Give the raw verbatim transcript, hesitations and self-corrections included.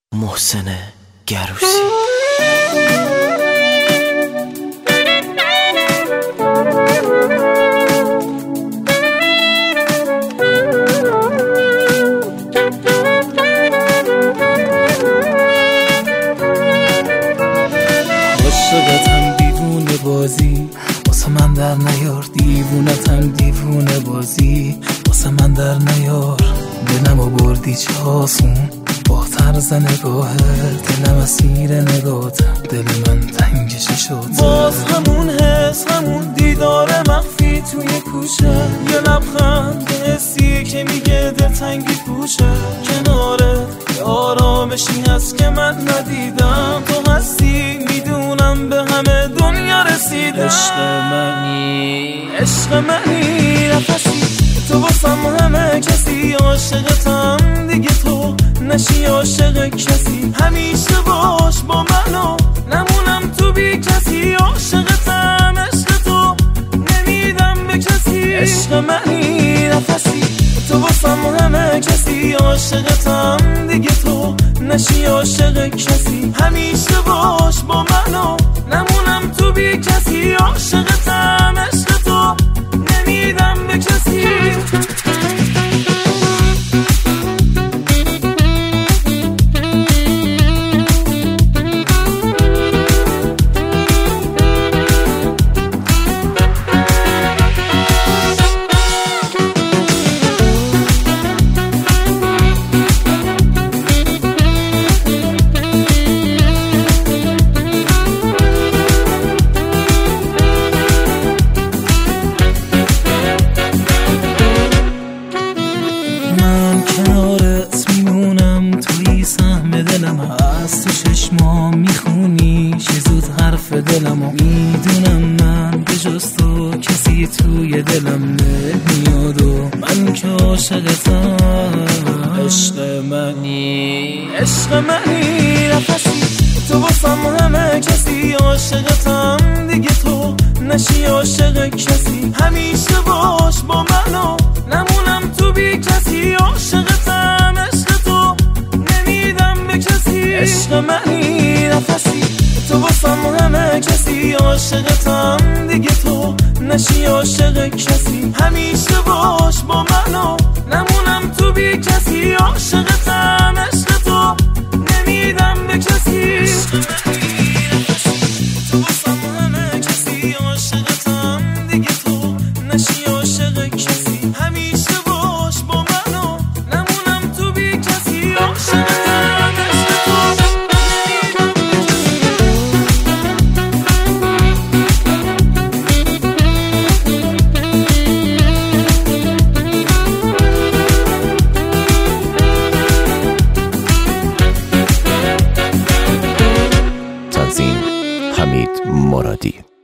محسن گروسی. عاشقتم دیوونه بازی واسه من در نیار، دیوونتم دیوونه بازی واسه من در نیار. دلمو بردی چه آسون با طرز نگاهت، دلم اسیر نگاهتم، دل من تنگش شد. باز همون حس، همون دیدار مخفی توی کوچه، یه لبخند حسی که میگه دل تنگی پوشه. کناره یه آرامشی هست که من ندیدم، تو هستی میدونم به همه دنیا رسیدم. عشق منی، عشق منی، نفسی تو واسم همه کسی. عاشقتم دیگه تو نشی عاشق کسی، همیشه باش با منو نمونم تو بی کسی. عاشقتم عشق تو نمیدم به کسی. عشق منی، نفسی تو واسم همه کسی. عاشقتم دیگه تو نشی عاشق کسی، همیشه باش با منو نمونم تو بی کسی. عاشقتم عشق تو نمیدم به کسی. دلم هست تو چشمام میخونی چه زود حرف دلمو. میدونم من به جز تو کسی توی دلم نمیاد و من که عاشقتم. عشق منی، عشق منی، نفسی تو واسم همه کسی. عاشقتم دیگه تو نشی عاشق کسی، همیشه باش با منو نمونم تو بی کسی. عاشقتم عشق تو نمیدم به کسی. عشق منی، نفسی تو واسم همه کسی. عاشقتم دیگه تو نشی عاشق کسی، همیشه باش با منو نمونم تو بی کسی. عاشقتم عشق تو نمیدم به کسی. تو واسم همه کسی. عاشقتم دیگه تو نشی عاشق کسی، همیشه باش با منو نمونم تو بی کسی. عاشقتم عشق تو نمیدم به تنظیم حمید مرادی.